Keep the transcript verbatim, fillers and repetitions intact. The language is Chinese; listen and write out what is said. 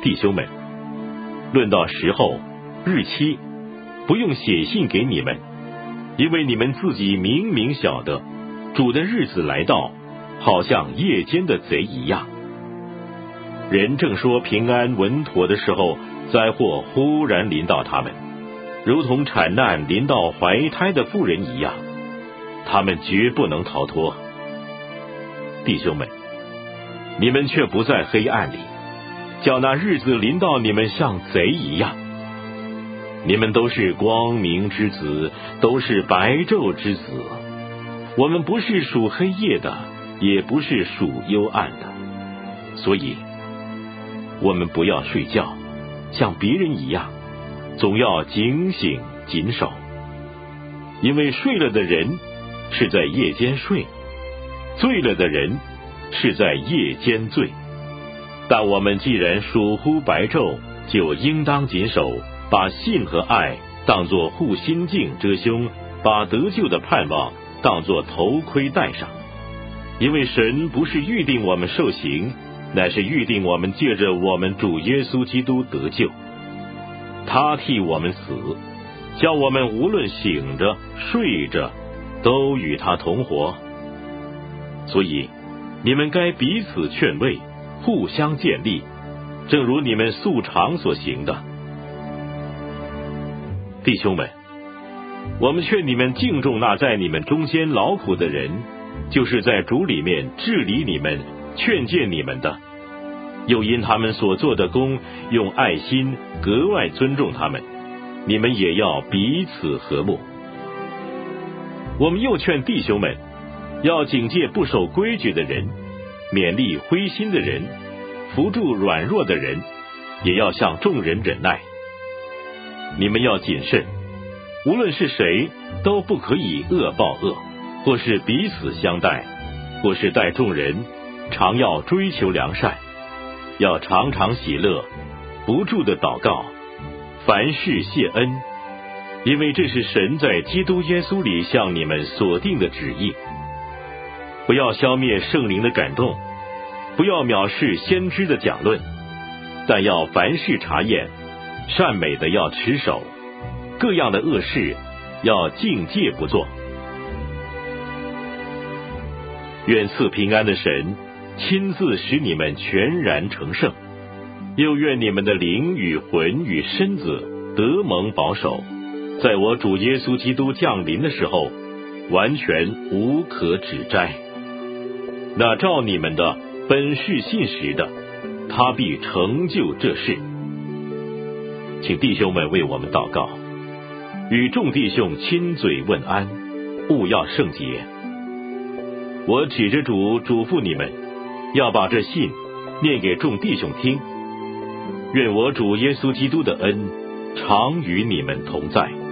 弟兄们，论到时候、日期，不用写信给你们，因为你们自己明明晓得，主的日子来到，好像夜间的贼一样。人正说平安稳妥的时候，灾祸忽然临到他们，如同产难临到怀胎的妇人一样，他们绝不能逃脱。弟兄们，你们却不在黑暗里，叫那日子临到你们像贼一样。你们都是光明之子，都是白昼之子。我们不是属黑夜的，也不是属幽暗的，所以我们不要睡觉，像别人一样，总要警醒谨守。因为睡了的人是在夜间睡，醉了的人是在夜间醉。但我们既然属乎白昼，就应当谨守，把信和爱当作护心镜遮胸，把得救的盼望当作头盔戴上。因为神不是预定我们受刑，乃是预定我们借着我们主耶稣基督得救。他替我们死，叫我们无论醒着睡着，都与他同活。所以你们该彼此劝慰，互相建立，正如你们素常所行的。弟兄们，我们劝你们敬重那在你们中间劳苦的人，就是在主里面治理你们、劝诫你们的，又因他们所做的工，用爱心格外尊重他们。你们也要彼此和睦。我们又劝弟兄们，要警戒不守规矩的人，勉励灰心的人，扶助软弱的人，也要向众人忍耐。你们要谨慎，无论是谁，都不可以恶报恶，或是彼此相待，或是待众人，常要追求良善，要常常喜乐，不住的祷告，凡事谢恩，因为这是神在基督耶稣里向你们所定的旨意。不要消灭圣灵的感动，不要藐视先知的讲论，但要凡事查验，善美的要持守，各样的恶事要禁戒不做。愿赐平安的神亲自使你们全然成圣，又愿你们的灵与魂与身子得蒙保守，在我主耶稣基督降临的时候，完全无可指摘。那照你们的本是信实的，他必成就这事。请弟兄们为我们祷告，与众弟兄亲嘴问安，务要圣洁。我指着主嘱咐你们，要把这信念给众弟兄听。愿我主耶稣基督的恩常与你们同在。